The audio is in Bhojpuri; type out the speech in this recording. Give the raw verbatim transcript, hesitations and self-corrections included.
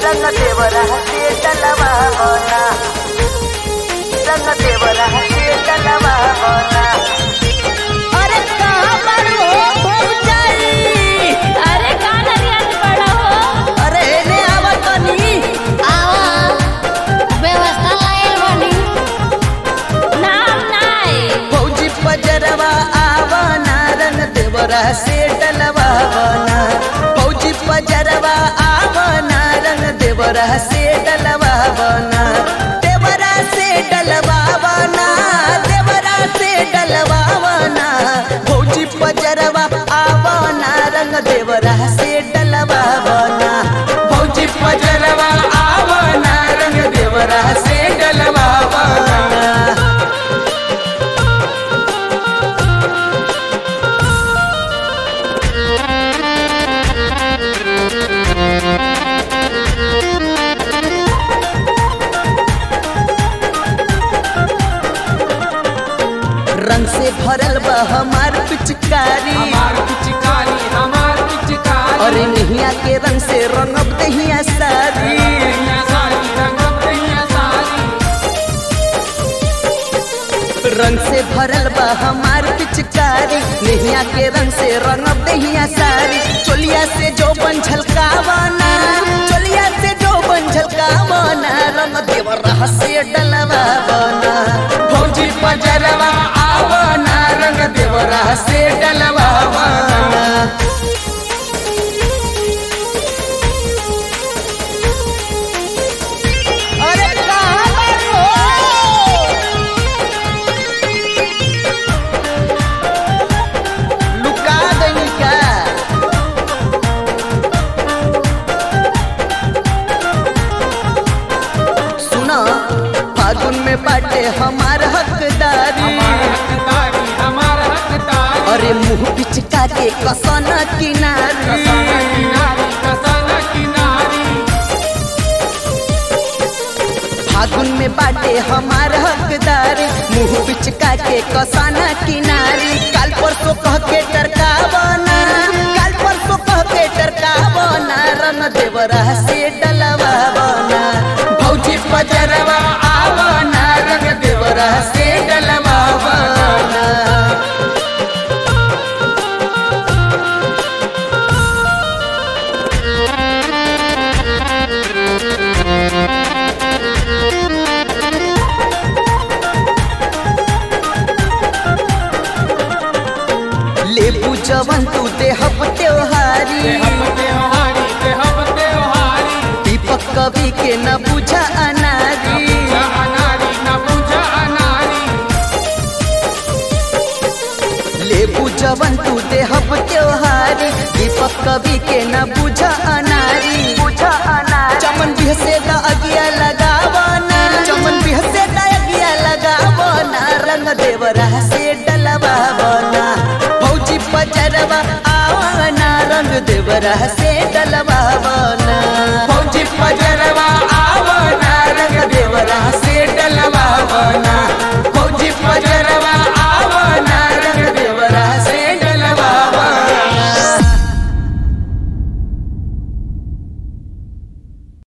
रंग देवरा से डलवा होना, रंग देवरा से डलवा होना। अरे कहाँ पर हो भौजाई? अरे कहाँ नरियल पड़ा हो? अरे ने आवत बनी आवा व्यवस्था लायल बनी नाम नाय फौजी पजरवा आवना, रंग देवरा से डलवा होना। फौजी पजरवा आवना, रंग देवरा से डलवा होना। देवरा से डलवा होना, देवरा से डलवा होना। फौजी पजरवा आवना, रंग देवरा से डलवा होना। फौजी पजरवा आवना, रंग देवरा से डलवा होना। रंग से भरल बा हमार पिचकारी, हमार पिचकारी हमार पिचकारी अरे नहिया के रंग से रंगब दहिया सारी। दहिया सारी रंगब दहिया सारी रंग से भरल बा हमार पिचकारी, नहिया के रंग से रंगब दहिया सारी। चोलिया से जो बन झलकावना, चोलिया से जो बन झलकावना, रंग देवरा से डलवा बना। फौजी पजरवा आवना, रंग देवरा से डलवा बना। अरे कहाँ पर हो? लुका गई का सुना, फागुन में बाटे हमार हकदारी। हमार हकदारी हमार हकदारी अरे मुंह पिचका के कसना किनारी। कसना किनारी कसना किनारी फागुन में बाटे हमार हकदारी, मुंह पिचका के कसना किनारी। काल परसों कह के टरकावना, काल परसों कह के टरकावना, रंग देवरा से डलवा बना। भौजी पजरवा आवना, रंग देवरा से डलवा बना। लेबू जवन तू देहब त्योहारी, देहब त्योहारी देहब त्योहारी दीपक कवि के न बुझा न अनारी। पूजा अनारी न पूजा अनारी लेबू जवन तू देहब त्योहारी, दीपक कवि के न बुझा अनारी। बुझा अनारी चमन बिहसे दा अगिया लगावना, चमन बिहसे दा अगिया लगावना, रंग देवरा से डलवा बना। फौजी पजरवा आवना, रंग देवरा से